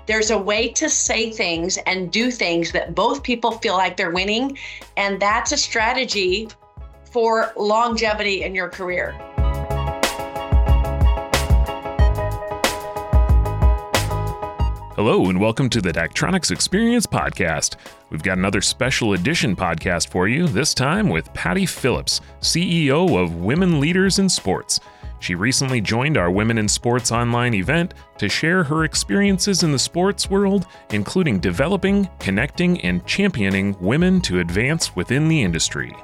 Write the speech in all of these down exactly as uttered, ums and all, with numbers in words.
There's a way to say things and do things that both people feel like they're winning. And that's a strategy for longevity in your career. Hello and welcome to the Daktronics Experience Podcast. We've got another special edition podcast for you, this time with Patty Phillips, C E O of Women Leaders in Sports. She recently joined our Women in Sports online event to share her experiences in the sports world, including developing, connecting, and championing women to advance within the industry.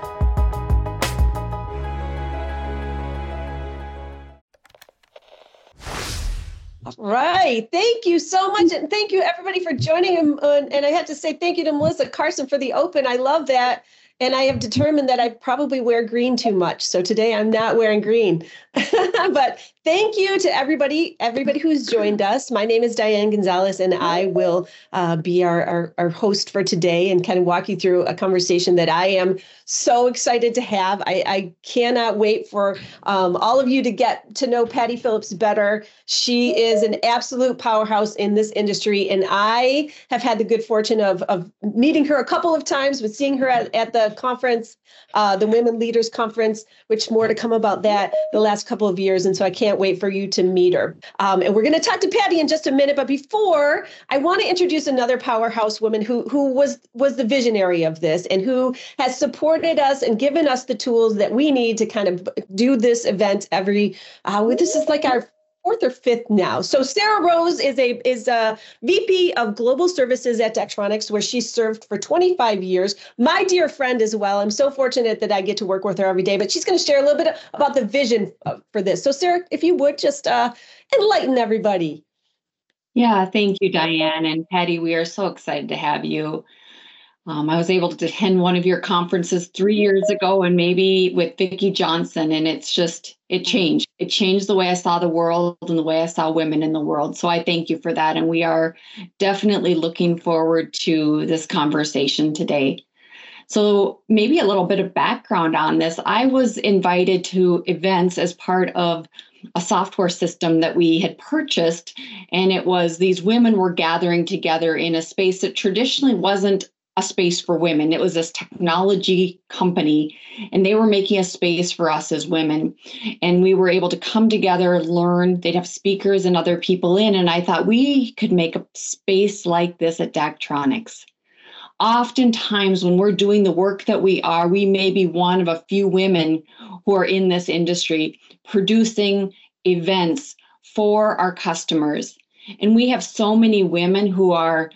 Right. Thank you so much. And thank you, everybody, for joining him. Uh, and I have to say thank you to Melissa Carson for the open. I love that. And I have determined that I probably wear green too much. So today I'm not wearing green. But thank you to everybody, everybody who's joined us. My name is Diane Gonzalez, and I will uh, be our, our, our host for today and kind of walk you through a conversation that I am so excited to have. I, I cannot wait for um, all of you to get to know Patty Phillips better. She is an absolute powerhouse in this industry, and I have had the good fortune of, of meeting her a couple of times, but seeing her at, at the conference, uh, the Women Leaders Conference, which more to come about that the last couple of years. And so I can't wait for you to meet her. Um, and we're going to talk to Patty in just a minute. But before, I want to introduce another powerhouse woman who, who was, was the visionary of this and who has supported us and given us the tools that we need to kind of do this event every, uh, this is like our fourth or fifth now. So Sarah Rose is a is a V P of Global Services at Daktronics, where she served for twenty-five years. My dear friend as well. I'm so fortunate that I get to work with her every day, but she's going to share a little bit about the vision for this. So Sarah, if you would just uh, enlighten everybody. Yeah, thank you, Diane and Patty. We are so excited to have you. Um, I was able to attend one of your conferences three years ago, and maybe with Vicki Johnson, and it's just, it changed. It changed the way I saw the world and the way I saw women in the world. So I thank you for that. And we are definitely looking forward to this conversation today. So maybe a little bit of background on this. I was invited to events as part of a software system that we had purchased, and it was these women were gathering together in a space that traditionally wasn't a space for women. It was this technology company, and they were making a space for us as women. And we were able to come together, learn. They'd have speakers and other people in. And I thought we could make a space like this at Daktronics. Oftentimes, when we're doing the work that we are, we may be one of a few women who are in this industry producing events for our customers. And we have so many women who are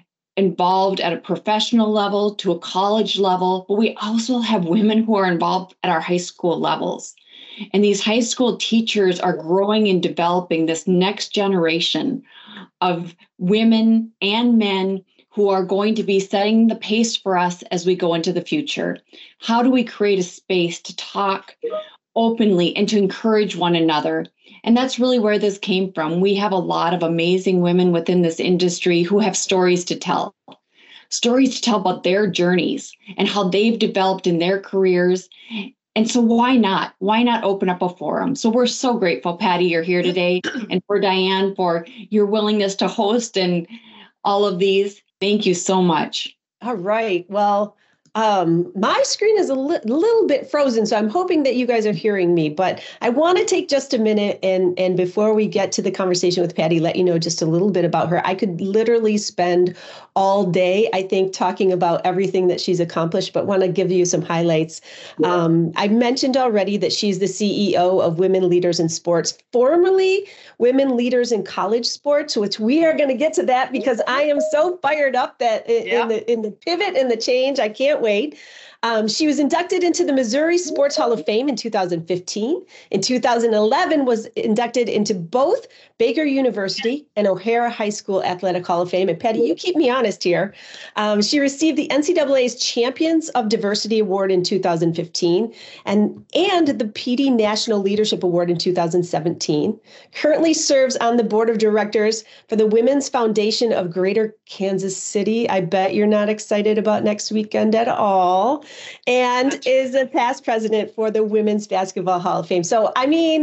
involved at a professional level to a college level, but we also have women who are involved at our high school levels. And these high school teachers are growing and developing this next generation of women and men who are going to be setting the pace for us as we go into the future. How do we create a space to talk openly and to encourage one another? And that's really where this came from. We have a lot of amazing women within this industry who have stories to tell, stories to tell about their journeys and how they've developed in their careers. And so why not? Why not open up a forum? So we're so grateful, Patty, you're here today, and for Diane for your willingness to host and all of these. Thank you so much. All right. Well, Um, my screen is a li- little bit frozen, so I'm hoping that you guys are hearing me, but I want to take just a minute and, and before we get to the conversation with Patty, let you know just a little bit about her. I could literally spend all day, I think, talking about everything that she's accomplished, but want to give you some highlights. Um, I mentioned already that she's the C E O of Women Leaders in Sports, formerly Women Leaders in College Sports, which we are going to get to that because I am so fired up that in, yeah. in the in the pivot and the change, I can't wait. Um, she was inducted into the Missouri Sports Hall of Fame in two thousand fifteen. In two thousand eleven, was inducted into both Baker University and O'Hara High School Athletic Hall of Fame. And Patty, you keep me honest here. Um, she received the N C double A's Champions of Diversity Award in two thousand fifteen and, and the P D National Leadership Award in two thousand seventeen. Currently serves on the board of directors for the Women's Foundation of Greater Kansas City. I bet you're not excited about next weekend at all. And is a past president for the Women's Basketball Hall of Fame. So, I mean,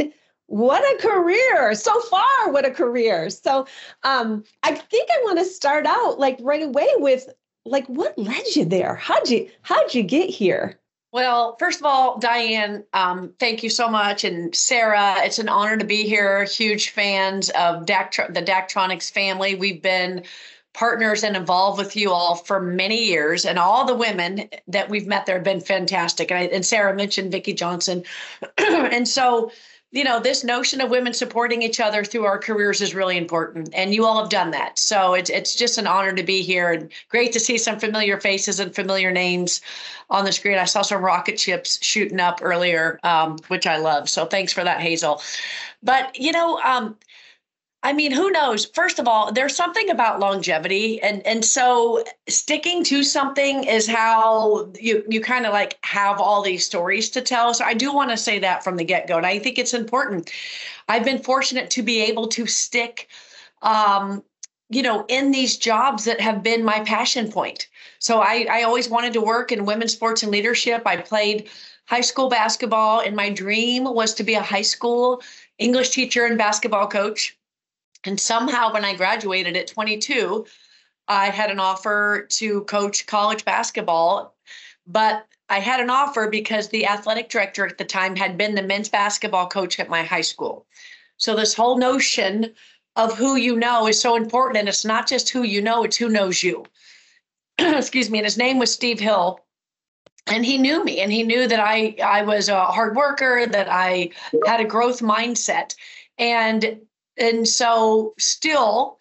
What a career. So far, what a career. So um, I think I want to start out like right away with like what led you there? How'd you how'd you get here? Well, first of all, Diane, um, thank you so much. And Sarah, it's an honor to be here. Huge fans of Dact- the Daktronics family. We've been partners and involved with you all for many years. And all the women that we've met there have been fantastic. And, I, and Sarah mentioned Vicki Johnson. And so, you know, this notion of women supporting each other through our careers is really important. And you all have done that. So it's it's just an honor to be here and great to see some familiar faces and familiar names on the screen. I saw some rocket ships shooting up earlier, um, which I love. So thanks for that, Hazel. But, you know, um, I mean, who knows? First of all, there's something about longevity. And, and so sticking to something is how you, you kind of like have all these stories to tell. So I do want to say that from the get-go. And I think it's important. I've been fortunate to be able to stick, um, you know, in these jobs that have been my passion point. So I, I always wanted to work in women's sports and leadership. I played high school basketball, and my dream was to be a high school English teacher and basketball coach. And somehow when I graduated at twenty-two, I had an offer to coach college basketball. But I had an offer because the athletic director at the time had been the men's basketball coach at my high school. So this whole notion of who you know is so important. And it's not just who you know, it's who knows you. Excuse me. And his name was Steve Hill. And he knew me, and he knew that I, I was a hard worker, that I had a growth mindset. And And so still,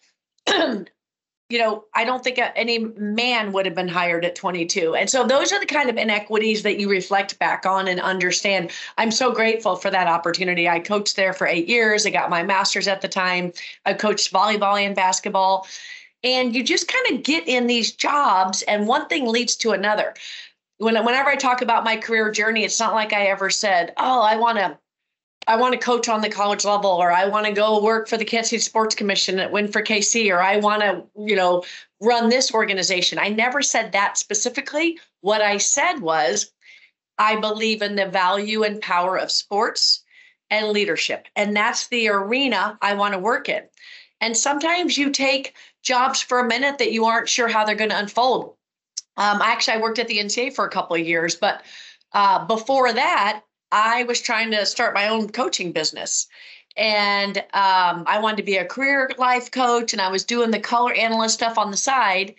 you know, I don't think any man would have been hired at twenty-two. And so those are the kind of inequities that you reflect back on and understand. I'm so grateful for that opportunity. I coached there for eight years. I got my master's at the time. I coached volleyball and basketball. And you just kind of get in these jobs and one thing leads to another. When, whenever I talk about my career journey, it's not like I ever said, oh, I want to I want to coach on the college level, or I want to go work for the Kansas City Sports Commission at Win for K C, or I want to, you know, run this organization. I never said that specifically. What I said was, I believe in the value and power of sports and leadership. And that's the arena I want to work in. And sometimes you take jobs for a minute that you aren't sure how they're going to unfold. Um, actually, I worked at the N C A A for a couple of years, but uh, before that, I was trying to start my own coaching business. And um, I wanted to be a career life coach, and I was doing the color analyst stuff on the side.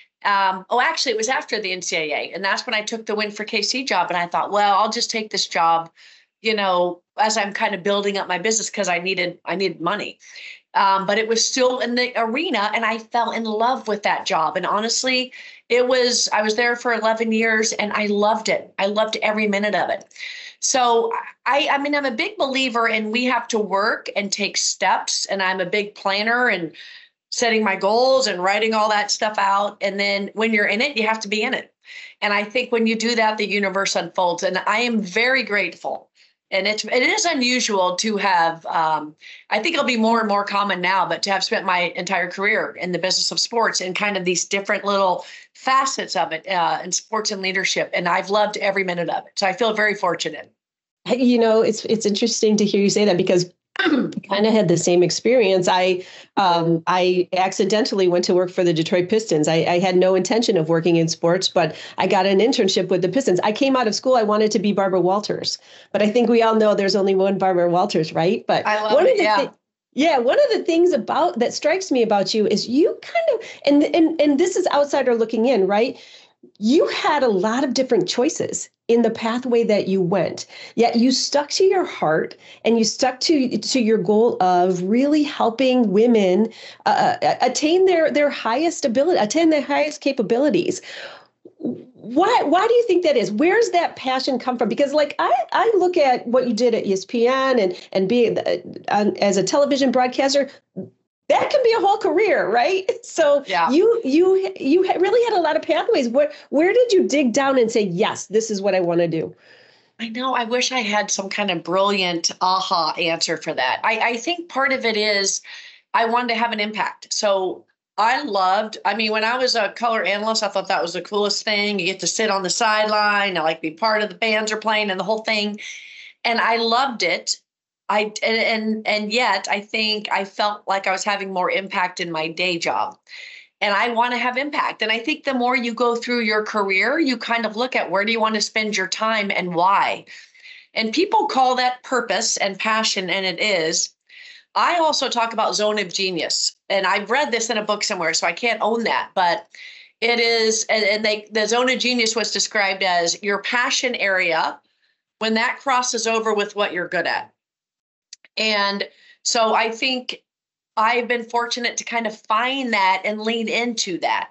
Um, oh, actually, it was after the N C A A. And that's when I took the Win for K C job. And I thought, well, I'll just take this job, you know, as I'm kind of building up my business because I needed I needed money. Um, but it was still in the arena, and I fell in love with that job. And honestly, it was I was there for eleven years, and I loved it. I loved every minute of it. So I, I mean, I'm a big believer in we have to work and take steps. And I'm a big planner and setting my goals and writing all that stuff out. And then when you're in it, you have to be in it. And I think when you do that, the universe unfolds. And I am very grateful. And it's, it is unusual to have, um, I think it'll be more and more common now, but to have spent my entire career in the business of sports and kind of these different little facets of it uh, in sports and leadership. And I've loved every minute of it. So I feel very fortunate. You know, it's it's interesting to hear you say that because I kind of had the same experience. I um, I accidentally went to work for the Detroit Pistons. I, I had no intention of working in sports, but I got an internship with the Pistons. I came out of school. I wanted to be Barbara Walters, but I think we all know there's only one Barbara Walters, right? But I love one it, of the yeah. Th- Yeah, one of the things about that strikes me about you is you kind of, and and and this is outsider looking in, right? You had a lot of different choices in the pathway that you went, yet you stuck to your heart and you stuck to to your goal of really helping women uh, attain their their highest ability, attain their highest capabilities. Why why do you think that is? Where's that passion come from? Because like I, I look at what you did at E S P N and and being uh, as a television broadcaster, that can be a whole career, right? So yeah. you you you really had a lot of pathways. Where where did you dig down and say, yes, this is what I want to do? I know. I wish I had some kind of brilliant aha answer for that. I, I think part of it is I wanted to have an impact. So I loved, I mean, when I was a color analyst, I thought that was the coolest thing. You get to sit on the sideline, I like be part of the bands are playing and the whole thing. And I loved it. I and, and and yet I think I felt like I was having more impact in my day job. And I want to have impact. And I think the more you go through your career, you kind of look at where do you want to spend your time and why. And people call that purpose and passion, and it is. I also talk about zone of genius. And I've read this in a book somewhere, so I can't own that. But it is, and, and they, the zone of genius was described as your passion area when that crosses over with what you're good at. And so I think I've been fortunate to kind of find that and lean into that.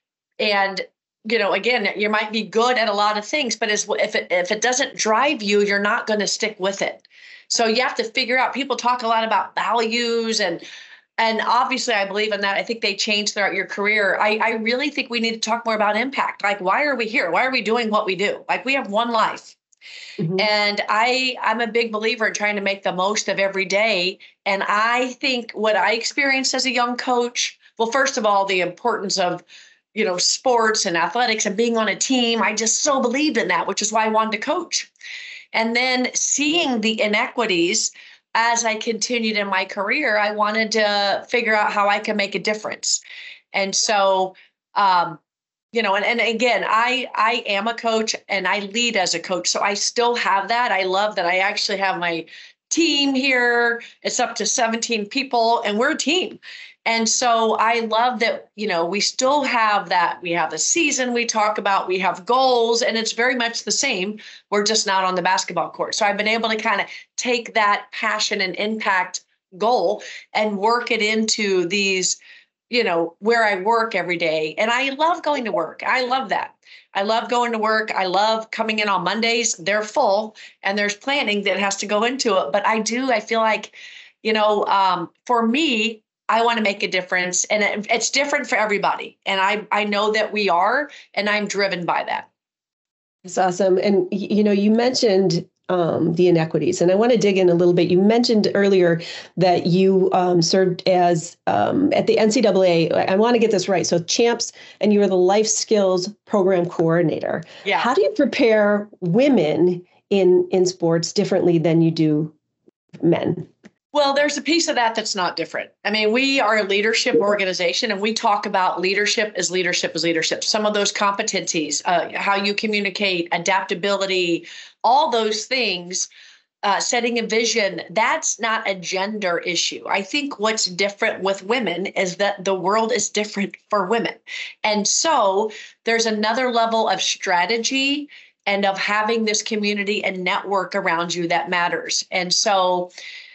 And, you know, again, you might be good at a lot of things, but as, if it, if it doesn't drive you, you're not going to stick with it. So you have to figure out, people talk a lot about values and, and obviously I believe in that. I think they change throughout your career. I, I really think we need to talk more about impact. Like, why are we here? Why are we doing what we do? Like, we have one life. Mm-hmm. And I, I'm a big believer in trying to make the most of every day. And I think what I experienced as a young coach, well, first of all, the importance of, you know, sports and athletics and being on a team, I just so believed in that, which is why I wanted to coach. And then seeing the inequities as I continued in my career, I wanted to figure out how I can make a difference. And so, um, You know, and, and again, I, I am a coach and I lead as a coach. So I still have that. I love that I actually have my team here. It's up to seventeen people and we're a team. And so I love that, you know, we still have that. We have the season we talk about, we have goals, and it's very much the same. We're just not on the basketball court. So I've been able to kind of take that passion and impact goal and work it into these, you know, where I work every day. And I love going to work. I love that. I love going to work. I love coming in on Mondays. They're full and there's planning that has to go into it. But I do, I feel like, you know, um, for me, I want to make a difference, and it, it's different for everybody. And I, I know that we are, and I'm driven by that. That's awesome. And, you know, you mentioned Um, the inequities. And I want to dig in a little bit. You mentioned earlier that you um, served as um, at the N C double A. I want to get this right. So champs, and you were the life skills program coordinator. Yeah. How do you prepare women in, in sports differently than you do men? Well, there's a piece of that that's not different. I mean, we are a leadership organization, and we talk about leadership as leadership as leadership. Some of those competencies, uh, how you communicate, adaptability, all those things, uh, setting a vision, that's not a gender issue. I think what's different with women is that the world is different for women. And so there's another level of strategy and of having this community and network around you that matters. And so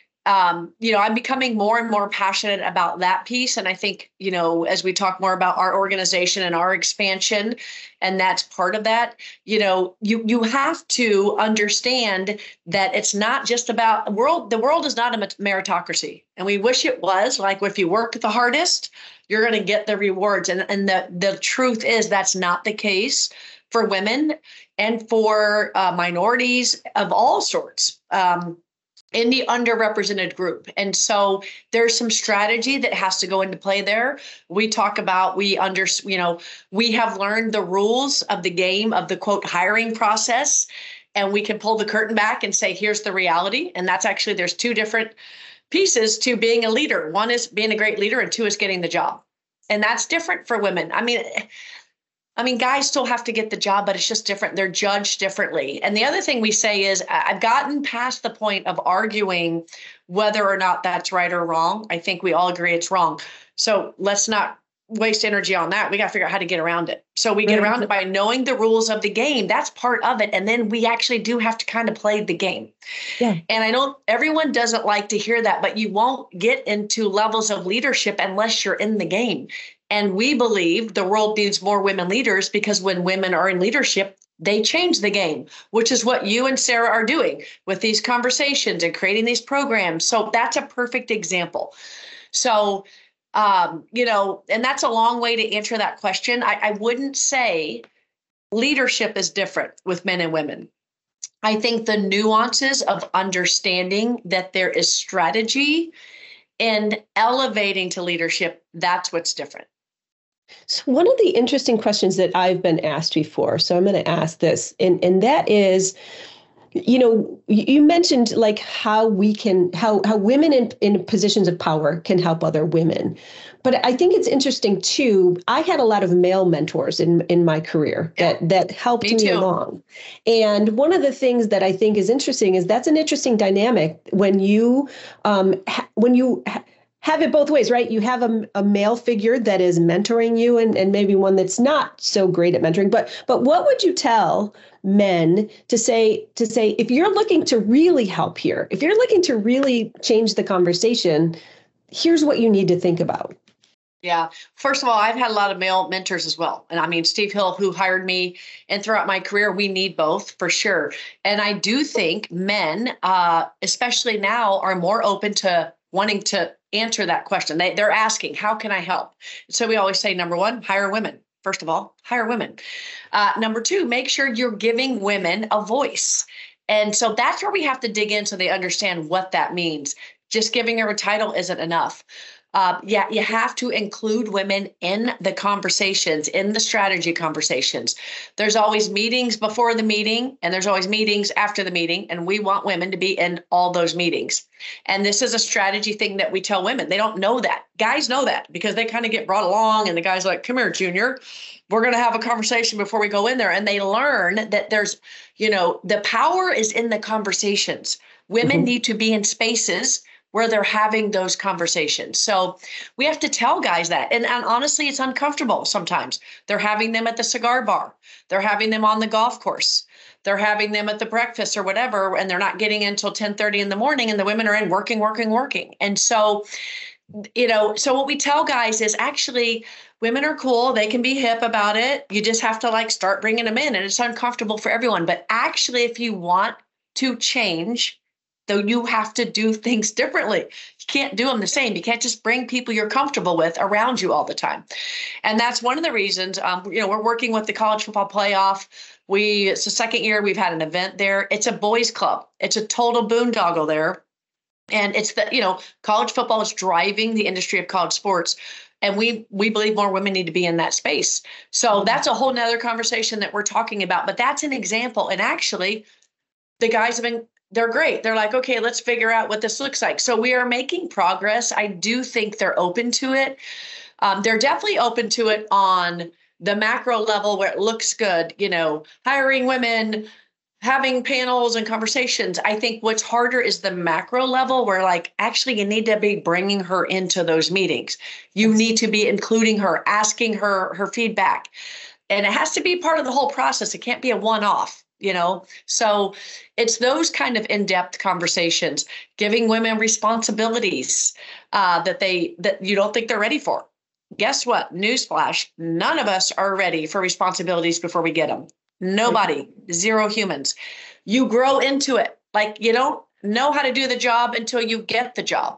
Um, you know, I'm becoming more and more passionate about that piece. And I think, you know, as we talk more about our organization and our expansion, and that's part of that, you know, you you have to understand that it's not just about the world. The world is not a meritocracy. And we wish it was. Like, if you work the hardest, you're going to get the rewards. And, and the, the truth is that's not the case for women and for uh, minorities of all sorts. Um, in the underrepresented group. And so there's some strategy that has to go into play there. We talk about, we under, you know, we have learned the rules of the game of the quote hiring process, and we can pull the curtain back and say, here's the reality. And that's actually, there's two different pieces to being a leader. One is being a great leader, and two is getting the job. And that's different for women. I mean, I mean, guys still have to get the job, but it's just different. They're judged differently. And the other thing we say is, I've gotten past the point of arguing whether or not that's right or wrong. I think we all agree it's wrong. So let's not waste energy on that. We got to figure out how to get around it. So we get around it by knowing the rules of the game. That's part of it. And then we actually do have to kind of play the game. Yeah. And I know everyone doesn't like to hear that, but you won't get into levels of leadership unless you're in the game. And we believe the world needs more women leaders, because when women are in leadership, they change the game, which is what you and Sarah are doing with these conversations and creating these programs. So that's a perfect example. So, um, you know, and that's a long way to answer that question. I, I wouldn't say leadership is different with men and women. I think the nuances of understanding that there is strategy and elevating to leadership, that's what's different. So one of the interesting questions that I've been asked before, so I'm going to ask this, and, and that is, you know, you mentioned like how we can, how how women in, in positions of power can help other women. But I think it's interesting too. I had a lot of male mentors in, in my career that yeah. that helped me, me along. And one of the things that I think is interesting is that's an interesting dynamic when you um, ha- when you ha- have it both ways, right? You have a, a male figure that is mentoring you and, and maybe one that's not so great at mentoring. But but what would you tell men to say to say if you're looking to really help here, if you're looking to really change the conversation, here's what you need to think about? Yeah. First of all, I've had a lot of male mentors as well. And I mean, Steve Hill, who hired me, and throughout my career, we need both for sure. And I do think men, uh, especially now, are more open to wanting to answer that question. They, they're asking, how can I help? So we always say, number one, hire women. First of all, hire women. Uh, number two, make sure you're giving women a voice. And so that's where we have to dig in so they understand what that means. Just giving her a title isn't enough. Uh, yeah, you have to include women in the conversations, in the strategy conversations. There's always meetings before the meeting, and there's always meetings after the meeting, and we want women to be in all those meetings. And this is a strategy thing that we tell women. They don't know that. Guys know that because they kind of get brought along, and the guy's like, come here, Junior. We're going to have a conversation before we go in there. And they learn that there's, you know, the power is in the conversations. Women mm-hmm. need to be in spaces where they're having those conversations. So we have to tell guys that. And, and honestly, it's uncomfortable sometimes. They're having them at the cigar bar. They're having them on the golf course. They're having them at the breakfast or whatever, and they're not getting in until ten thirty in the morning, and the women are in working, working, working. And so, you know, so what we tell guys is actually women are cool. They can be hip about it. You just have to like start bringing them in, and it's uncomfortable for everyone. But actually, if you want to change, though, you have to do things differently. You can't do them the same. You can't just bring people you're comfortable with around you all the time. And that's one of the reasons, um, you know, we're working with the college football playoff. We, it's the second year we've had an event there. It's a boys club. It's a total boondoggle there. And it's the, you know, college football is driving the industry of college sports. And we we believe more women need to be in that space. So that's a whole nother conversation that we're talking about. But that's an example. And actually, the guys have been, they're great. They're like, okay, let's figure out what this looks like. So we are making progress. I do think they're open to it. Um, they're definitely open to it on the macro level where it looks good, you know, hiring women, having panels and conversations. I think what's harder is the macro level where like, actually, you need to be bringing her into those meetings. You need to be including her, asking her her feedback. And it has to be part of the whole process. It can't be a one-off. You know, so it's those kind of in-depth conversations, giving women responsibilities uh, that they that you don't think they're ready for. Guess what? Newsflash, none of us are ready for responsibilities before we get them. Nobody, zero humans. You grow into it. Like you don't know how to do the job until you get the job.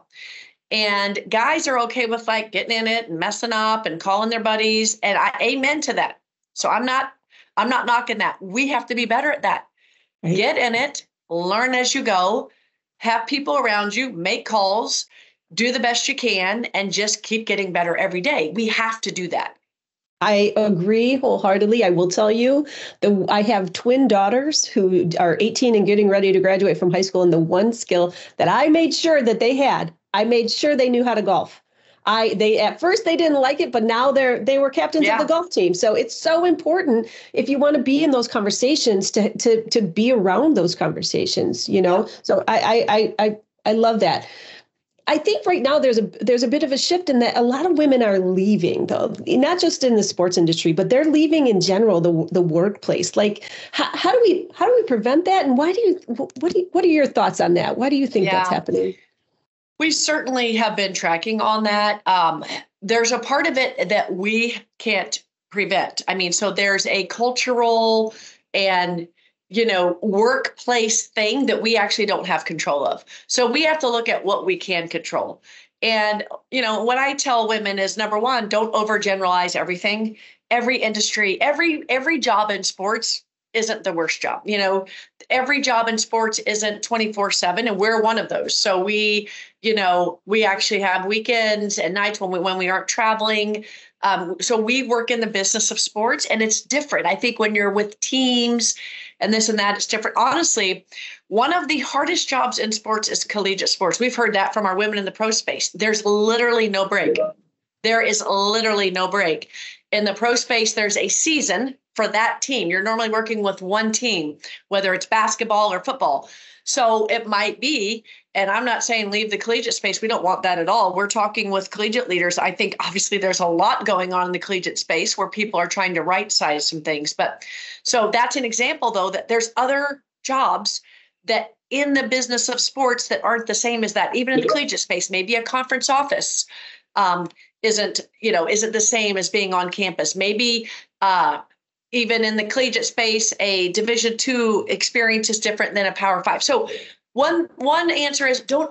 And guys are okay with like getting in it and messing up and calling their buddies. And I amen to that. So I'm not I'm not knocking that. We have to be better at that. Right. Get in it, learn as you go, have people around you, make calls, do the best you can, and just keep getting better every day. We have to do that. I agree wholeheartedly. I will tell you, the, I have twin daughters who are eighteen and getting ready to graduate from high school. And the one skill that I made sure that they had, I made sure they knew how to golf. I they at first they didn't like it, but now they're they were captains yeah. of the golf team. So it's so important if you want to be in those conversations to to to be around those conversations, you know. So I I I I love that. I think right now there's a there's a bit of a shift in that a lot of women are leaving, though, not just in the sports industry, but they're leaving in general the the workplace. Like how, how do we how do we prevent that? And why do you what do you, what are your thoughts on that? Why do you think yeah. that's happening? We certainly have been tracking on that. Um, there's a part of it that we can't prevent. I mean, so there's a cultural and, you know, workplace thing that we actually don't have control of. So we have to look at what we can control. And, you know, what I tell women is, number one, don't overgeneralize everything. Every industry, every every job in sports isn't the worst job. You know, every job in sports isn't twenty-four seven, and we're one of those. So we, you know, we actually have weekends and nights when we, when we aren't traveling. Um, so we work in the business of sports, and it's different. I think when you're with teams and this and that, it's different. Honestly, one of the hardest jobs in sports is collegiate sports. We've heard that from our women in the pro space. There's literally no break. There is literally no break. In the pro space, there's a season for that team. You're normally working with one team, whether it's basketball or football. So it might be, and I'm not saying leave the collegiate space. We don't want that at all. We're talking with collegiate leaders. I think obviously there's a lot going on in the collegiate space where people are trying to right size some things. But so that's an example, though, that there's other jobs that in the business of sports that aren't the same as that. Even in the collegiate space, maybe a conference office um, isn't, you know, isn't the same as being on campus. Maybe uh, even in the collegiate space, a Division two experience is different than a Power Five. So one one answer is don't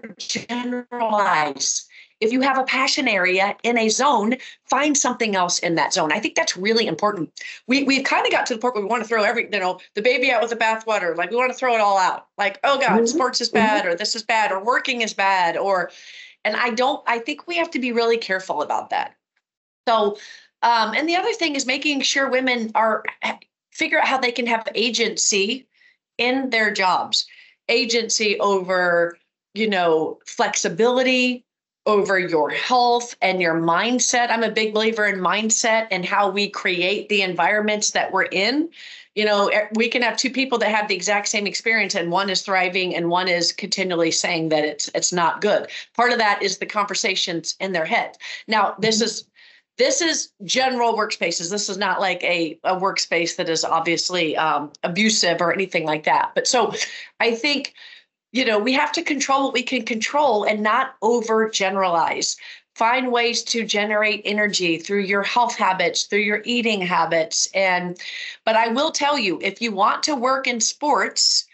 overgeneralize. If you have a passion area in a zone, find something else in that zone. I think that's really important. We we've kind of got to the point where we want to throw every, you know, the baby out with the bathwater. Like we want to throw it all out. Like, oh God, mm-hmm. sports is bad, or this is bad, or working is bad, or, and I don't. I think we have to be really careful about that. So, um, and the other thing is making sure women are figure out how they can have agency in their jobs, agency over, you know, flexibility, over your health and your mindset. I'm a big believer in mindset and how we create the environments that we're in. You know, we can have two people that have the exact same experience, and one is thriving and one is continually saying that it's it's not good. Part of that is the conversations in their head. Now, this is this is general workspaces. This is not like a, a workspace that is obviously um, abusive or anything like that. But so I think, you know, we have to control what we can control and not overgeneralize. Find ways to generate energy through your health habits, through your eating habits. And, but I will tell you, if you want to work in sports,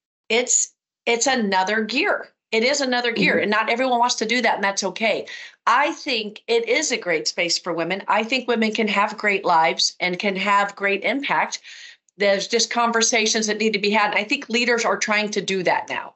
it's, it's another gear. It is another gear, mm-hmm. and not everyone wants to do that, and that's okay. I think it is a great space for women. I think women can have great lives and can have great impact. There's just conversations that need to be had. And I think leaders are trying to do that now.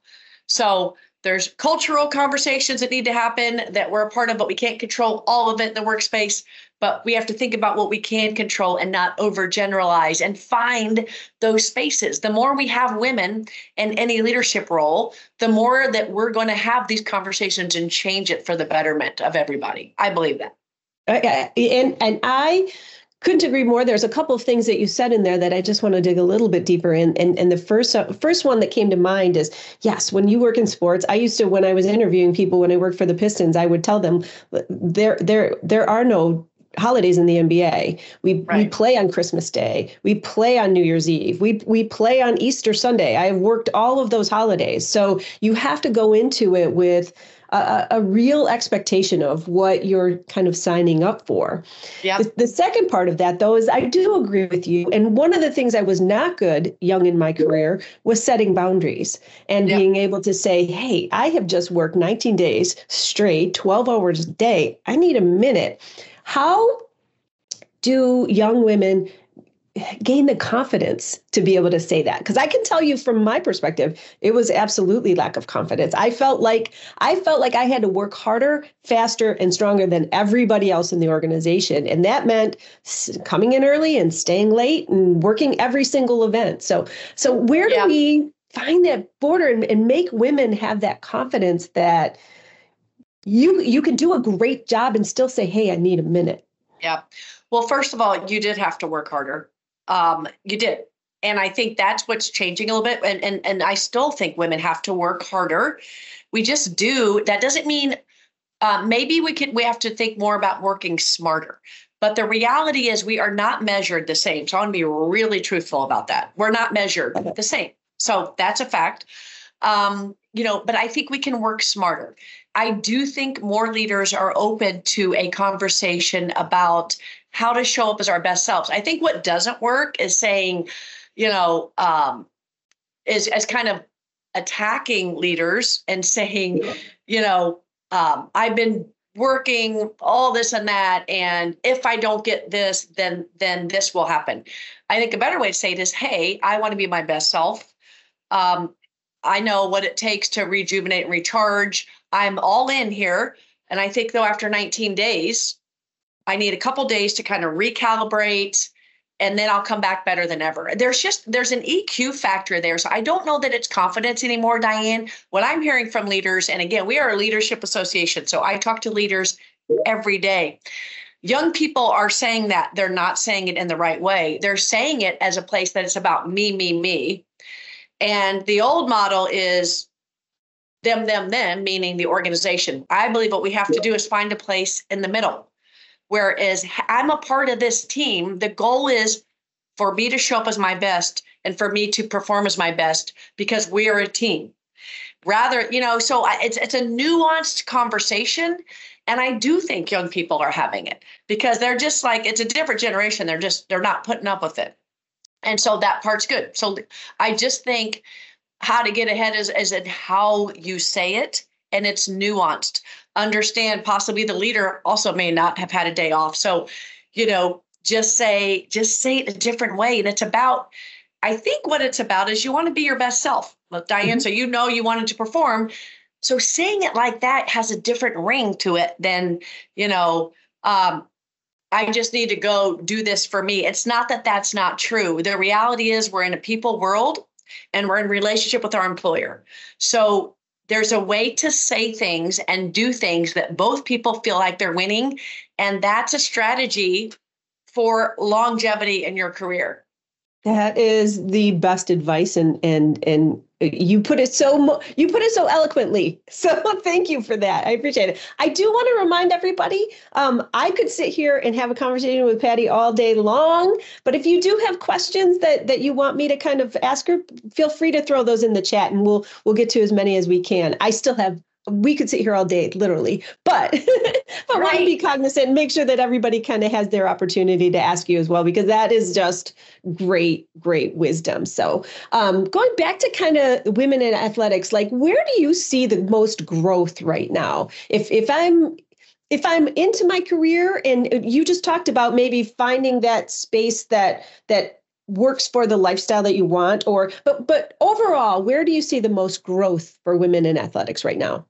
So there's cultural conversations that need to happen that we're a part of, but we can't control all of it in the workspace. But we have to think about what we can control and not overgeneralize and find those spaces. The more we have women in any leadership role, the more that we're going to have these conversations and change it for the betterment of everybody. I believe that. Okay. And, and I couldn't agree more. There's a couple of things that you said in there that I just want to dig a little bit deeper in. And, and the first uh, first one that came to mind is, yes, when you work in sports, I used to, when I was interviewing people, when I worked for the Pistons, I would tell them there there there are no holidays in the N B A. We right. we play on Christmas Day. We play on New Year's Eve. We we play on Easter Sunday. I have worked all of those holidays. So you have to go into it with a, a real expectation of what you're kind of signing up for. Yeah. The, the second part of that, though, is I do agree with you. And one of the things I was not good young in my career was setting boundaries and yep. being able to say, hey, I have just worked nineteen days straight, twelve hours a day. I need a minute. How do young women gain the confidence to be able to say that? Because I can tell you from my perspective, it was absolutely lack of confidence. I felt like I felt like I had to work harder, faster, and stronger than everybody else in the organization. And that meant coming in early and staying late and working every single event. So, so where do yeah. we find that border and, and make women have that confidence that you you can do a great job and still say, hey, I need a minute? Yeah. Well, first of all, you did have to work harder. Um, you did. And I think that's what's changing a little bit. And, and, and I still think women have to work harder. We just do. That doesn't mean uh, maybe we could, we have to think more about working smarter. But the reality is we are not measured the same. So I want to be really truthful about that. We're not measured the same. So that's a fact. Um, you know, but I think we can work smarter. I do think more leaders are open to a conversation about how to show up as our best selves. I think what doesn't work is saying, you know, um, is as kind of attacking leaders and saying, you know, um, I've been working, all this and that. And if I don't get this, then, then this will happen. I think a better way to say it is, hey, I want to be my best self. Um, I know what it takes to rejuvenate and recharge. I'm all in here. And I think though, after nineteen days, I need a couple days to kind of recalibrate, and then I'll come back better than ever. There's just, there's an E Q factor there. So I don't know that it's confidence anymore, Diane. What I'm hearing from leaders, and again, we are a leadership association, so I talk to leaders every day. Young people are saying that. They're not saying it in the right way. They're saying it as a place that it's about me, me, me. And the old model is them, them, them, meaning the organization. I believe what we have to do is find a place in the middle. Whereas I'm a part of this team, the goal is for me to show up as my best and for me to perform as my best because we are a team. Rather, you know, so it's it's a nuanced conversation. And I do think young people are having it because they're just like, it's a different generation. They're just, they're not putting up with it. And so that part's good. So I just think how to get ahead is, is in how you say it. And it's nuanced. Understand possibly the leader also may not have had a day off. So, you know, just say, just say it a different way. And it's about, I think what it's about is you want to be your best self. Look, Diane, mm-hmm. So you know you wanted to perform. So saying it like that has a different ring to it than, you know, um, I just need to go do this for me. It's not that that's not true. The reality is we're in a people world and we're in relationship with our employer. So there's a way to say things and do things that both people feel like they're winning. And that's a strategy for longevity in your career. That is the best advice. And, and, and you put it so, you put it so eloquently. So thank you for that. I appreciate it. I do want to remind everybody, um, I could sit here and have a conversation with Patty all day long, but if you do have questions that, that you want me to kind of ask her, feel free to throw those in the chat and we'll, we'll get to as many as we can. I still have we could sit here all day, literally, but but right. want to be cognizant and make sure that everybody kind of has their opportunity to ask you as well, because that is just great, great wisdom. So um, going back to kind of women in athletics, like where do you see the most growth right now? If if I'm if I'm into my career, and you just talked about maybe finding that space that that works for the lifestyle that you want, or but but overall, where do you see the most growth for women in athletics right now?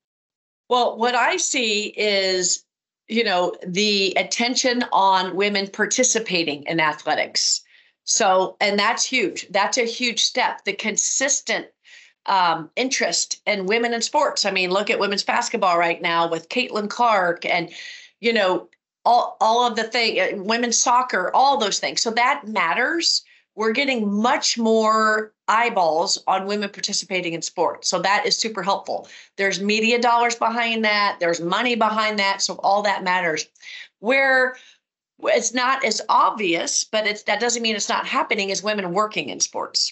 Well, what I see is, you know, the attention on women participating in athletics. So, and that's huge. That's a huge step. The consistent um, interest in women in sports. I mean, look at women's basketball right now with Caitlin Clark and, you know, all, all of the thing, women's soccer, all those things. So that matters. We're getting much more eyeballs on women participating in sports. So that is super helpful. There's media dollars behind that. There's money behind that. So all that matters. Where it's not as obvious, but it's that doesn't mean it's not happening, is women working in sports.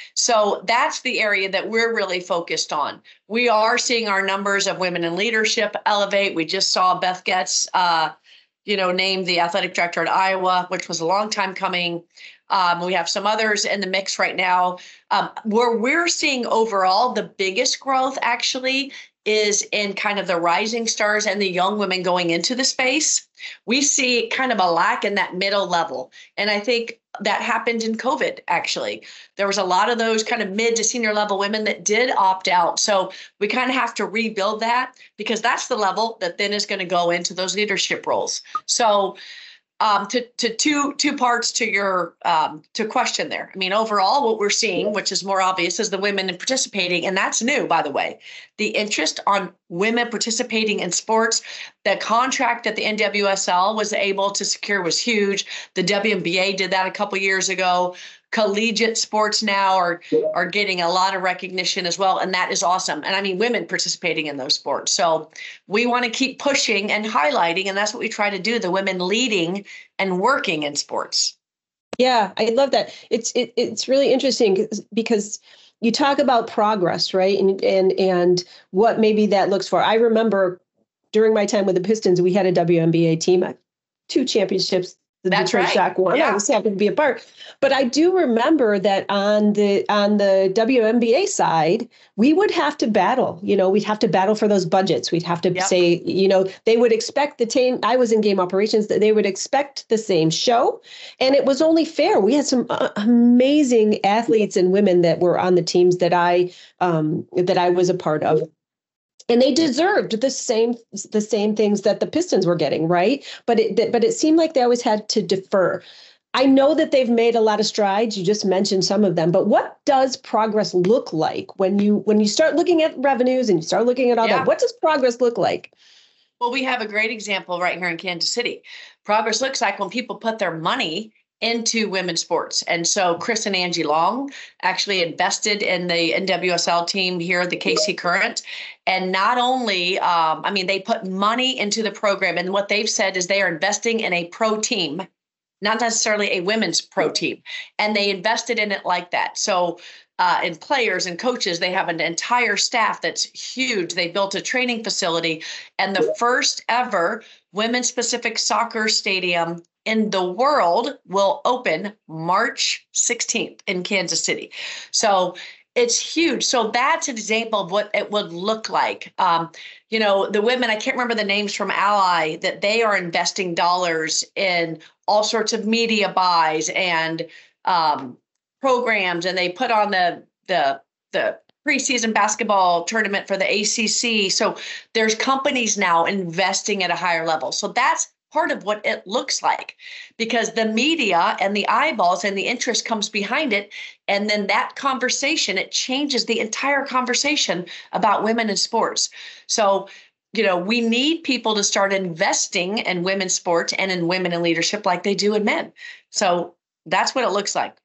So that's the area that we're really focused on. We are seeing our numbers of women in leadership elevate. We just saw Beth Getz, uh, you know, named the athletic director at Iowa, which was a long time coming. Um, we have some others in the mix right now. Um, where we're seeing overall the biggest growth actually is in kind of the rising stars and the young women going into the space. We see kind of a lack in that middle level. And I think that happened in COVID, actually. There was a lot of those kind of mid to senior level women that did opt out. So we kind of have to rebuild that, because that's the level that then is going to go into those leadership roles. So Um, to, to two two parts to your um, to question there. I mean, overall, what we're seeing, which is more obvious, is the women participating, and that's new, by the way. The interest on women participating in sports. The contract that the N W S L was able to secure was huge. The W N B A did that a couple years ago. Collegiate sports now are are getting a lot of recognition as well, and that is awesome. And I mean, women participating in those sports. So we want to keep pushing and highlighting, and that's what we try to do, the women leading and working in sports. Yeah, I love that. It's it, it's really interesting because you talk about progress, right? And and and what maybe that looks for. I remember during my time with the Pistons, we had a W N B A team, two championships the That's Detroit right. Shock won. Yeah. I was happy to be a part. But I do remember that on the on the W N B A side, we would have to battle. You know, we'd have to battle for those budgets. We'd have to Yep. say, you know, they would expect the team. I was in game operations, that they would expect the same show, and it was only fair. We had some uh, amazing athletes and women that were on the teams that I um, that I was a part of. And they deserved the same the same things that the Pistons were getting, right? But it but it seemed like they always had to defer. I know that they've made a lot of strides. You just mentioned some of them, but what does progress look like when you when you start looking at revenues and you start looking at all Yeah. that? What does progress look like? Well, we have a great example right here in Kansas City. Progress looks like when people put their money into women's sports. And so Chris and Angie Long actually invested in the N W S L team here, the K C Current. And not only, um, I mean, they put money into the program. And what they've said is they are investing in a pro team, not necessarily a women's pro team. And they invested in it like that. So uh, in players and coaches, they have an entire staff that's huge. They built a training facility, and the first ever women's Pacific soccer stadium in the world will open March sixteenth in Kansas City. So it's huge. So that's an example of what it would look like. Um, you know, the women, I can't remember the names from Ally, that they are investing dollars in all sorts of media buys and um, programs, and they put on the the the preseason basketball tournament for the A C C. So there's companies now investing at a higher level. So that's part of what it looks like, because the media and the eyeballs and the interest comes behind it. And then that conversation, it changes the entire conversation about women in sports. So, you know, we need people to start investing in women's sports and in women in leadership like they do in men. So that's what it looks like.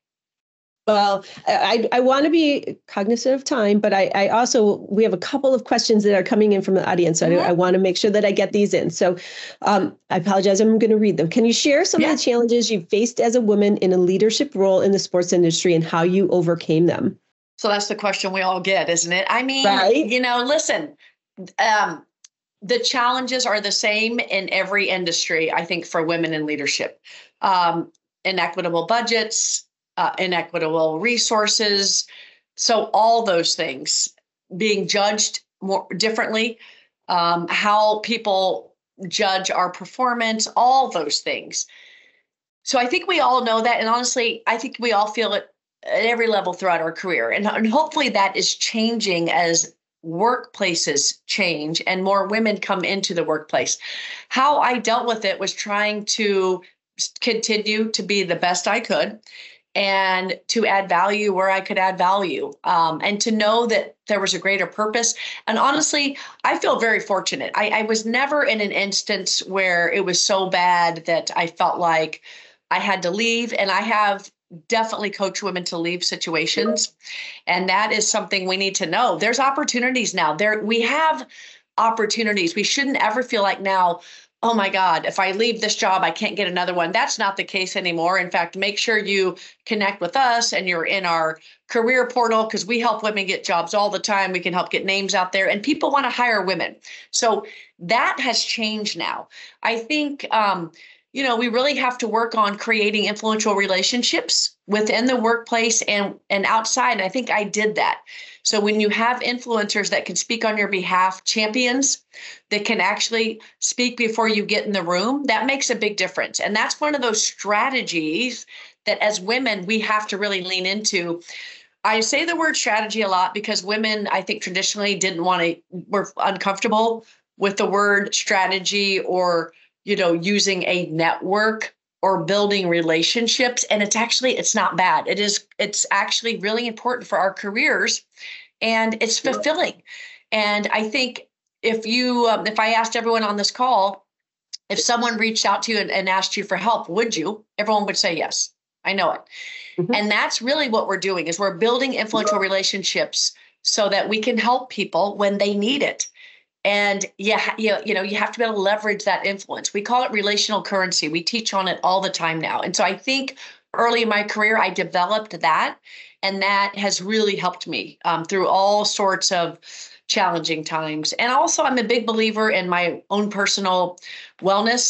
Well, I, I want to be cognizant of time, but I, I also, we have a couple of questions that are coming in from the audience. So mm-hmm. I, I want to make sure that I get these in. So um, I apologize, I'm going to read them. Can you share some yeah. of the challenges you faced as a woman in a leadership role in the sports industry and how you overcame them? So that's the question we all get, isn't it? I mean, right? you know, listen, um, the challenges are the same in every industry, I think, for women in leadership. Um, inequitable budgets, Uh, inequitable resources. So all those things being judged more differently, um, how people judge our performance, all those things. So I think we all know that. And honestly, I think we all feel it at every level throughout our career. And, and hopefully that is changing as workplaces change and more women come into the workplace. How I dealt with it was trying to continue to be the best I could, and to add value where I could add value, um, and to know that there was a greater purpose. And honestly, I feel very fortunate. I, I was never in an instance where it was so bad that I felt like I had to leave. And I have definitely coached women to leave situations. And that is something we need to know. There's opportunities now. There we have opportunities. We shouldn't ever feel like now, oh my God, if I leave this job, I can't get another one. That's not the case anymore. In fact, make sure you connect with us and you're in our career portal, because we help women get jobs all the time. We can help get names out there, and people want to hire women. So that has changed now. I think, um, you know, we really have to work on creating influential relationships within the workplace and, and outside. And I think I did that. So when you have influencers that can speak on your behalf, champions that can actually speak before you get in the room, that makes a big difference. And that's one of those strategies that as women, we have to really lean into. I say the word strategy a lot because women, I think traditionally didn't want to, were uncomfortable with the word strategy or, you know, using a network or building relationships. And it's actually, it's not bad. It is, it's actually really important for our careers, and it's fulfilling. And I think if you, um, if I asked everyone on this call, if someone reached out to you and, and asked you for help, would you? Everyone would say yes. I know it. Mm-hmm. And that's really what we're doing, is we're building influential relationships so that we can help people when they need it. And yeah, you, you know, you have to be able to leverage that influence. We call it relational currency. We teach on it all the time now. And so I think early in my career, I developed that, and that has really helped me um, through all sorts of challenging times. And also, I'm a big believer in my own personal wellness.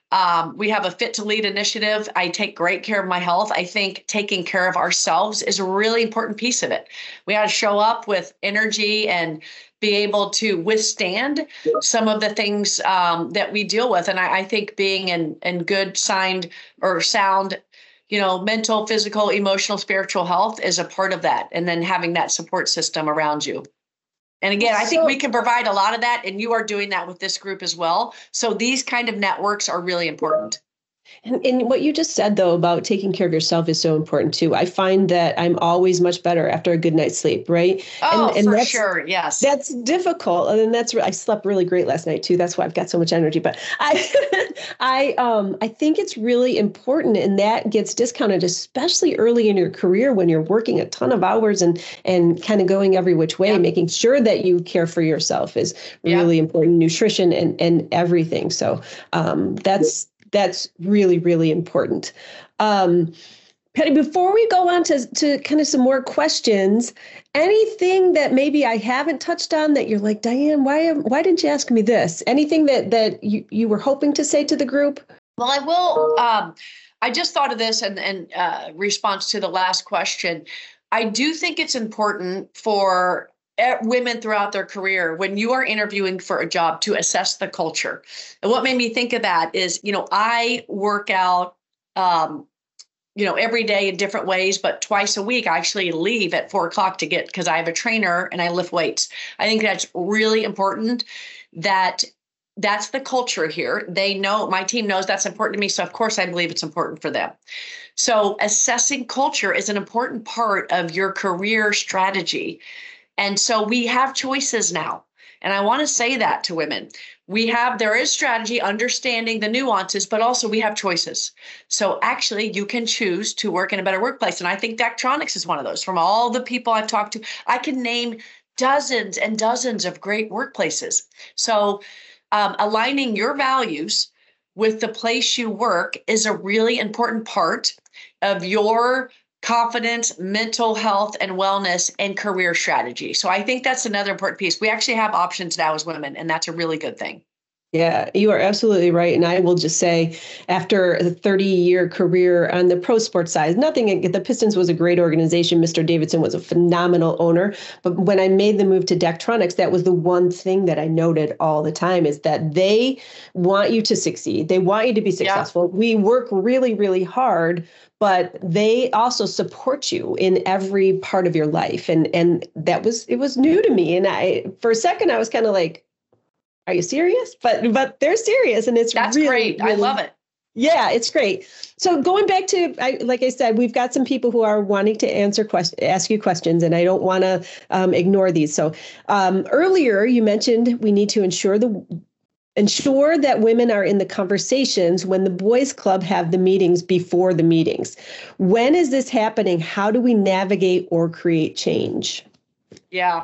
Um, we have a Fit to Lead initiative. I take great care of my health. I think taking care of ourselves is a really important piece of it. We got to show up with energy and be able to withstand some of the things um, that we deal with. And I, I think being in, in good, signed or sound, you know, mental, physical, emotional, spiritual health is a part of that. And then having that support system around you. And again, I think So- we can provide a lot of that, and you are doing that with this group as well. So these kind of networks are really important. And, and what you just said, though, about taking care of yourself is so important, too. I find that I'm always much better after a good night's sleep, right? Oh, and, and for that's, sure. Yes. That's difficult. And that's, I slept really great last night, too. That's why I've got so much energy. But I, I, um, I think it's really important, and that gets discounted, especially early in your career when you're working a ton of hours and, and kind of going every which way. Yeah. Making sure that you care for yourself is really Yeah. important, nutrition and, and everything. So um, that's, That's really, really important. Um, Patty, before we go on to, to kind of some more questions, anything that maybe I haven't touched on that you're like, Diane, why why didn't you ask me this? Anything that that you, you were hoping to say to the group? Well, I will. Um, I just thought of this in, in uh, response to the last question. I do think it's important for women throughout their career, when you are interviewing for a job, to assess the culture. And what made me think of that is, you know, I work out, um, you know, every day in different ways, but twice a week, I actually leave at four o'clock to get, because I have a trainer and I lift weights. I think that's really important, that that's the culture here. They know, my team knows that's important to me. So of course I believe it's important for them. So assessing culture is an important part of your career strategy. And so we have choices now. And I want to say that to women. We have, there is strategy, understanding the nuances, but also we have choices. So actually you can choose to work in a better workplace. And I think Daktronics is one of those. From all the people I've talked to, I can name dozens and dozens of great workplaces. So um, aligning your values with the place you work is a really important part of your confidence, mental health, and wellness, and career strategy. So I think that's another important piece. We actually have options now as women, and that's a really good thing. Yeah, you are absolutely right. And I will just say, after a thirty-year career on the pro sports side, nothing, the Pistons was a great organization. Mister Davidson was a phenomenal owner. But when I made the move to Daktronics, that was the one thing that I noted all the time, is that they want you to succeed. They want you to be successful. Yeah. We work really, really hard, but they also support you in every part of your life. And and that was, it was new to me. And I, for a second, I was kind of like, are you serious? But but they're serious, and it's That's really, great. Really, I love it. Yeah, it's great. So going back to, I, like I said, we've got some people who are wanting to answer questions, ask you questions, and I don't want to um, ignore these. So um, earlier you mentioned we need to ensure the ensure that women are in the conversations when the boys club have the meetings before the meetings. When is this happening? How do we navigate or create change? Yeah.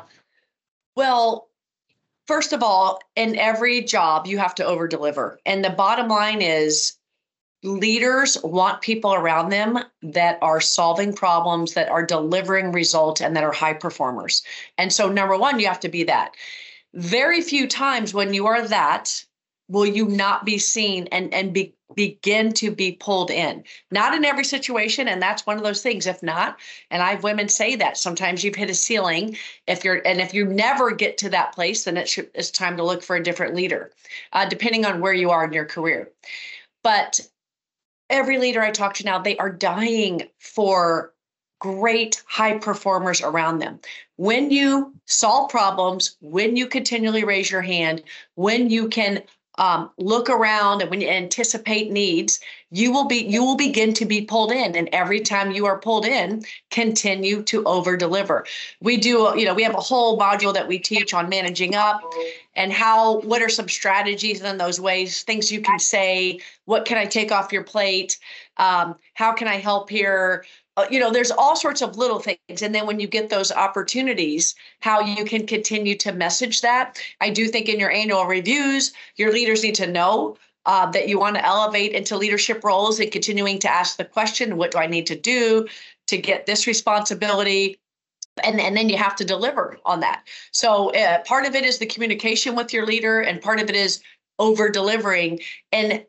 Well, first of all, in every job, you have to over deliver. And the bottom line is, leaders want people around them that are solving problems, that are delivering results, and that are high performers. And so number one, you have to be that. Very few times when you are that, will you not be seen and, and be, begin to be pulled in. Not in every situation. And that's one of those things. If not, and I have women say that sometimes you've hit a ceiling. If you're, and if you never get to that place, then it should, it's time to look for a different leader, uh, depending on where you are in your career. But every leader I talk to now, they are dying for great high performers around them. When you solve problems, when you continually raise your hand, when you can um, look around and when you anticipate needs, you will be you will begin to be pulled in. And every time you are pulled in, continue to over deliver. We do, you know, we have a whole module that we teach on managing up and how, what are some strategies in those ways, things you can say, what can I take off your plate? Um, how can I help here? Uh, you know, there's all sorts of little things. And then when you get those opportunities, how you can continue to message that. I do think in your annual reviews, your leaders need to know uh, that you want to elevate into leadership roles and continuing to ask the question, what do I need to do to get this responsibility? And, and then you have to deliver on that. So uh, part of it is the communication with your leader, and part of it is over delivering. And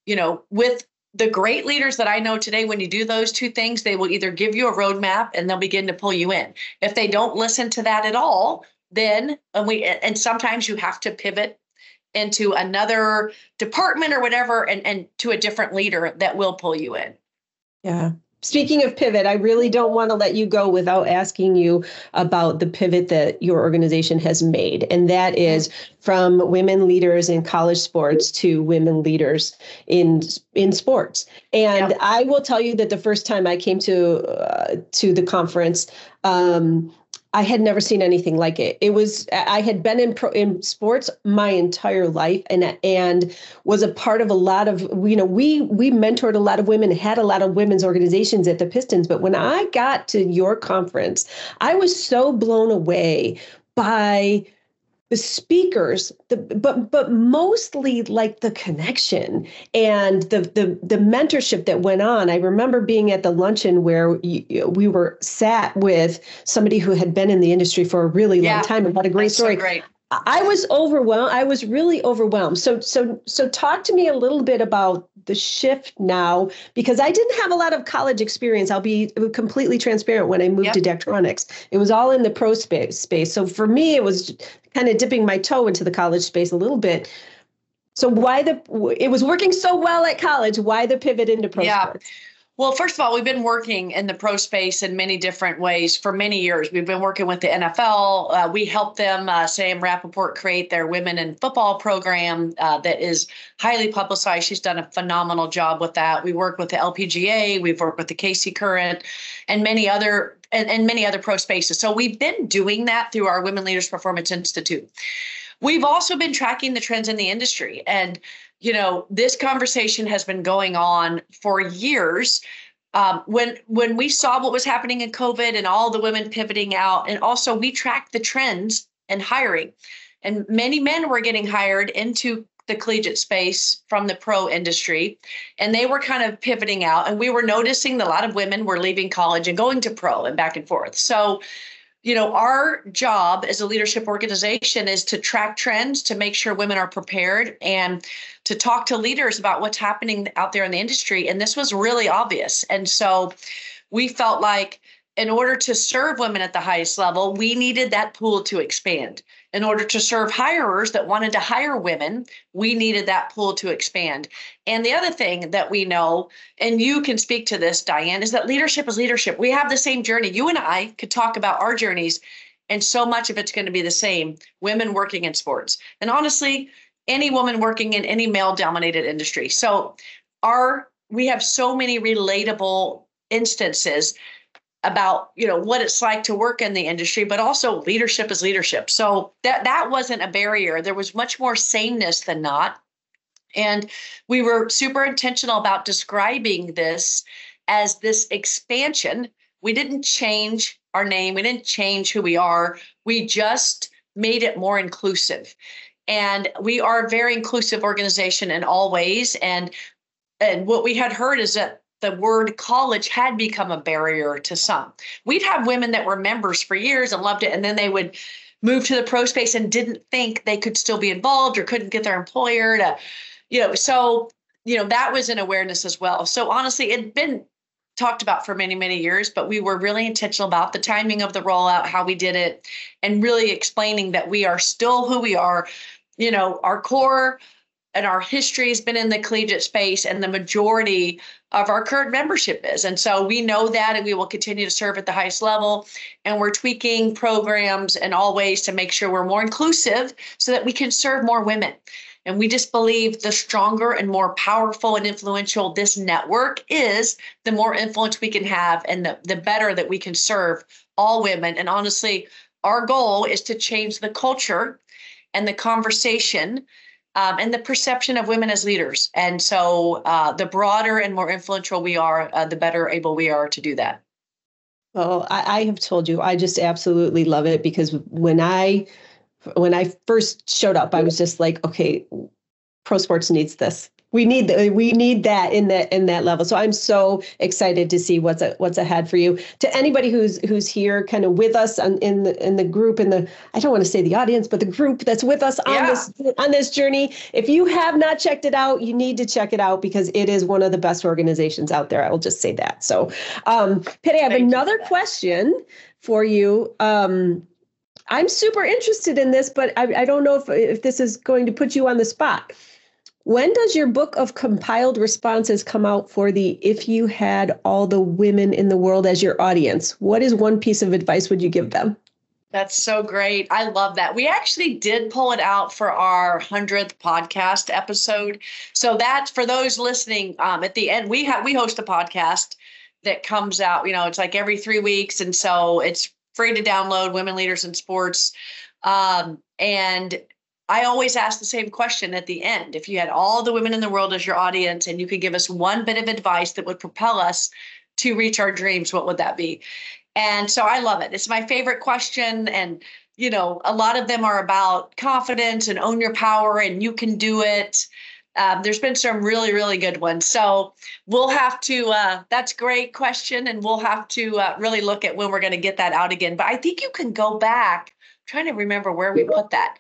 you know, with the great leaders that I know today, when you do those two things, they will either give you a roadmap and they'll begin to pull you in. If they don't listen to that at all, then and we and sometimes you have to pivot into another department or whatever, and, and to a different leader that will pull you in. Yeah. Speaking of pivot, I really don't want to let you go without asking you about the pivot that your organization has made. And that is from women leaders in college sports to women leaders in in sports. And Yep. I will tell you that the first time I came to uh, to the conference, um, I had never seen anything like it. It was, I had been in pro, in sports my entire life, and and was a part of a lot of, you know, we we mentored a lot of women, had a lot of women's organizations at the Pistons. But when I got to your conference, I was so blown away by the speakers, the, but but mostly like the connection and the the the mentorship that went on. I remember being at the luncheon where you, we were sat with somebody who had been in the industry for a really Yeah. long time and had a great That's so story. great. I was overwhelmed. I was really overwhelmed. So, so, so talk to me a little bit about the shift now, because I didn't have a lot of college experience. I'll be completely transparent. When I moved Yep. to Daktronics, it was all in the pro space. Space. So for me, it was kind of dipping my toe into the college space a little bit. So why the? It was working so well at college. Why the pivot into pro Yeah. sports? Well, first of all, we've been working in the pro space in many different ways for many years. We've been working with the N F L. Uh, we helped them, uh, Sam Rappaport, create their women in football program uh, that is highly publicized. She's done a phenomenal job with that. We work with the L P G A. We've worked with the K C Current and many other and, and many other pro spaces. So we've been doing that through our Women Leaders Performance Institute. We've also been tracking the trends in the industry. And, you know, this conversation has been going on for years. Um, when when we saw what was happening in COVID and all the women pivoting out, and also we tracked the trends in hiring. And many men were getting hired into the collegiate space from the pro industry, and they were kind of pivoting out. And we were noticing that a lot of women were leaving college and going to pro and back and forth. So, you know, our job as a leadership organization is to track trends, to make sure women are prepared, and to talk to leaders about what's happening out there in the industry. And this was really obvious. And so we felt like in order to serve women at the highest level, we needed that pool to expand. In order to serve hirers that wanted to hire women, we needed that pool to expand. And the other thing that we know, and you can speak to this, Diane, is that leadership is leadership. We have the same journey. You and I could talk about our journeys, and so much of it's going to be the same. Women working in sports, and honestly, any woman working in any male-dominated industry. So our we have so many relatable instances about, you know, what it's like to work in the industry, but also leadership is leadership. So that that wasn't a barrier. There was much more sameness than not. And we were super intentional about describing this as this expansion. We didn't change our name. We didn't change who we are. We just made it more inclusive. And we are a very inclusive organization in all ways. And, and what we had heard is that the word college had become a barrier to some. We'd have women that were members for years and loved it, and then they would move to the pro space and didn't think they could still be involved or couldn't get their employer to, you know, so, you know, that was an awareness as well. So honestly, it'd been talked about for many, many years, but we were really intentional about the timing of the rollout, how we did it, and really explaining that we are still who we are. You know, our core and our history has been in the collegiate space, and the majority of our current membership is. And so we know that, and we will continue to serve at the highest level. And we're tweaking programs in all ways to make sure we're more inclusive so that we can serve more women. And we just believe the stronger and more powerful and influential this network is, the more influence we can have, and the, the better that we can serve all women. And honestly, our goal is to change the culture and the conversation Um, and the perception of women as leaders. And so uh, the broader and more influential we are, uh, the better able we are to do that. Well, I, I have told you, I just absolutely love it, because when I when I first showed up, I was just like, okay, pro sports needs this. We need the, we need that in that in that level. So I'm so excited to see what's a, what's ahead for you. To anybody who's who's here, kind of with us on, in the in the group, in the I don't want to say the audience, but the group that's with us on Yeah. this on this journey. If you have not checked it out, you need to check it out because it is one of the best organizations out there. I will just say that. So, um, Patty, I have Thank you another for that. question for you. Um, I'm super interested in this, but I, I don't know if if this is going to put you on the spot. When does your book of compiled responses come out for the If You Had All the Women in the World as Your Audience? What is one piece of advice would you give them? That's so great. I love that. We actually did pull it out for our hundredth podcast episode. So that's for those listening, um, at the end, we have, we host a podcast that comes out, you know, it's like every three weeks. And so it's free to download, Women Leaders in Sports. Um, and I always ask the same question at the end. If you had all the women in the world as your audience and you could give us one bit of advice that would propel us to reach our dreams, what would that be? And so I love it. It's my favorite question. And, you know, a lot of them are about confidence and own your power and you can do it. Um, there's been some really, really good ones. So we'll have to, uh, that's a great question. And we'll have to uh, really look at when we're going to get that out again. But I think you can go back, I'm trying to remember where we put that.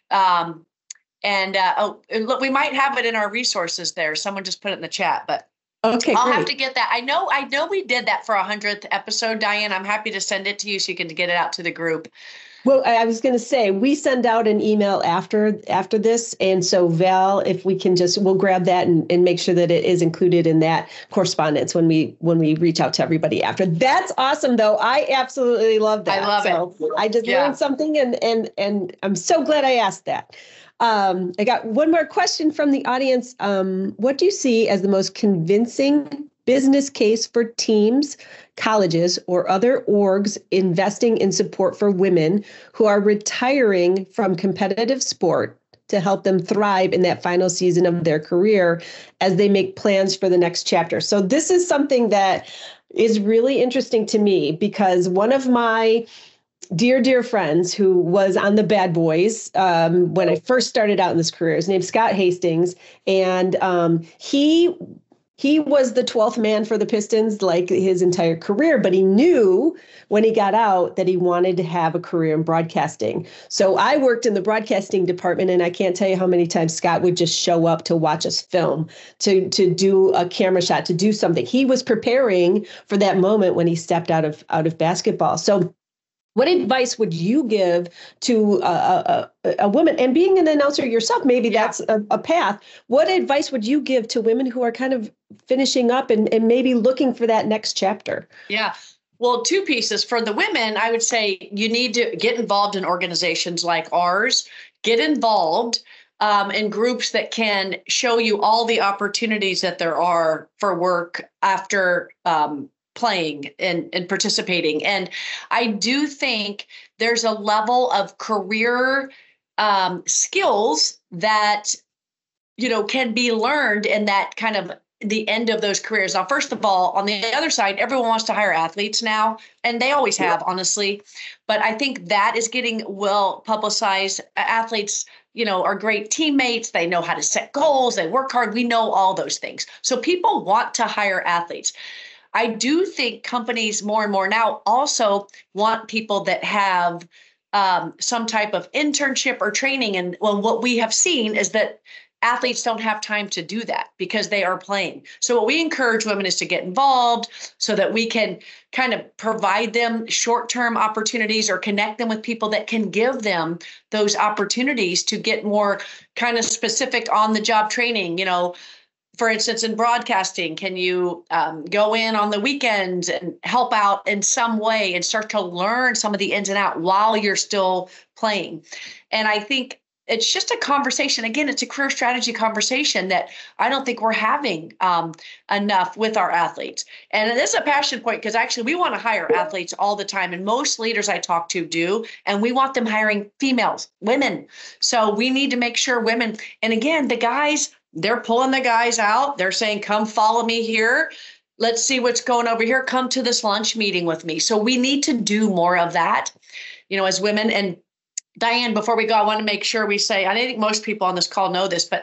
Um, and, uh, oh, look, we might have it in our resources there. Someone just put it in the chat, but Okay, I'll great. have to get that. I know, I know we did that for a hundredth episode, Diane. I'm happy to send it to you so you can get it out to the group. Well, I was going to say, we send out an email after after this. And so Val, if we can just, we'll grab that and, and make sure that it is included in that correspondence when we when we reach out to everybody after. That's awesome, though. I absolutely love that. I love so it. I just Yeah. learned something and and and I'm so glad I asked that. Um, I got one more question from the audience. Um, what do you see as the most convincing business case for teams, colleges, or other orgs investing in support for women who are retiring from competitive sport to help them thrive in that final season of their career as they make plans for the next chapter? So this is something that is really interesting to me because one of my dear, dear friends who was on the Bad Boys um, when I first started out in this career, his name's Scott Hastings, and um, he He was the twelfth man for the Pistons like his entire career, but he knew when he got out that he wanted to have a career in broadcasting. So I worked in the broadcasting department, and I can't tell you how many times Scott would just show up to watch us film, to, to do a camera shot, to do something. He was preparing for that moment when he stepped out of out of basketball. So what advice would you give to a, a, a woman? And being an announcer yourself, maybe Yeah. that's a, a path. What advice would you give to women who are kind of finishing up and, and maybe looking for that next chapter? Yeah. Well, two pieces. For the women, I would say you need to get involved in organizations like ours, get involved um, in groups that can show you all the opportunities that there are for work after um, playing and, and participating. And I do think there's a level of career um, skills that, you know, can be learned in that kind of the end of those careers. Now, first of all, on the other side, everyone wants to hire athletes now, and they always have, honestly. But I think that is getting well publicized. Athletes, you know, are great teammates. They know how to set goals. They work hard. We know all those things. So people want to hire athletes. I do think companies more and more now also want people that have um, some type of internship or training. And well, what we have seen is that athletes don't have time to do that because they are playing. So what we encourage women is to get involved so that we can kind of provide them short-term opportunities or connect them with people that can give them those opportunities to get more kind of specific on the job training. You know, for instance, in broadcasting, can you um, go in on the weekends and help out in some way and start to learn some of the ins and outs while you're still playing? And I think it's just a conversation. Again, it's a career strategy conversation that I don't think we're having um, enough with our athletes. And it is a passion point because actually we want to hire athletes all the time. And most leaders I talk to do. And we want them hiring females, women. So we need to make sure women, and again, the guys, they're pulling the guys out. They're saying, come follow me here. Let's see what's going over here. Come to this lunch meeting with me. So we need to do more of that, you know, as women. And Diane, before we go, I want to make sure we say, I think most people on this call know this, but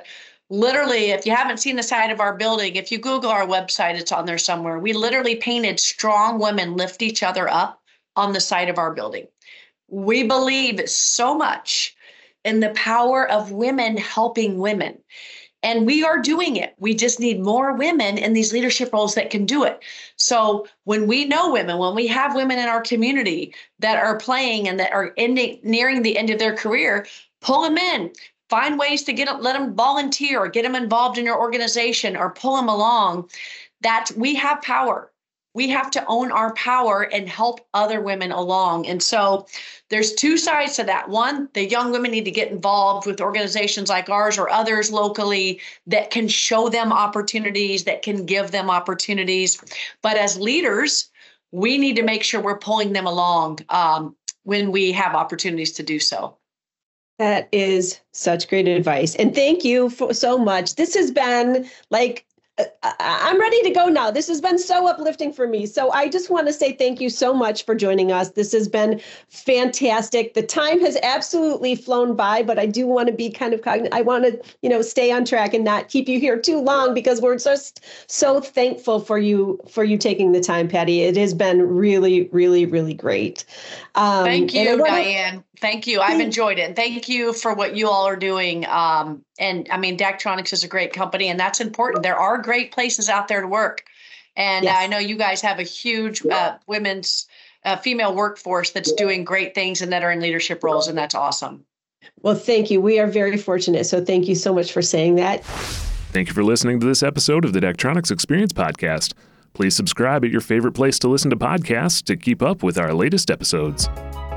literally, if you haven't seen the side of our building, if you Google our website, it's on there somewhere. We literally painted strong women lift each other up on the side of our building. We believe so much in the power of women helping women. And we are doing it. We just need more women in these leadership roles that can do it. So when we know women, when we have women in our community that are playing and that are ending, nearing the end of their career, pull them in. Find ways to get them, let them volunteer or get them involved in your organization or pull them along. That we have power. We have to own our power and help other women along. And so there's two sides to that. One, the young women need to get involved with organizations like ours or others locally that can show them opportunities, that can give them opportunities. But as leaders, we need to make sure we're pulling them along um, when we have opportunities to do so. That is such great advice. And thank you for so much. This has been like, I'm ready to go now. This has been so uplifting for me. So I just want to say thank you so much for joining us. This has been fantastic. The time has absolutely flown by, but I do want to be kind of cognizant. I want to, you know, stay on track and not keep you here too long because we're just so thankful for you, for you taking the time, Patty. It has been really, really, really great. Um, thank you, wanna, Diane. Thank you. I've enjoyed it. And thank you for what you all are doing. Um, and I mean, Daktronics is a great company, and that's important. There are great places out there to work. And yes. I know you guys have a huge uh, women's uh, female workforce that's doing great things and that are in leadership roles. And that's awesome. Well, thank you. We are very fortunate. So thank you so much for saying that. Thank you for listening to this episode of the Daktronics Experience Podcast. Please subscribe at your favorite place to listen to podcasts to keep up with our latest episodes.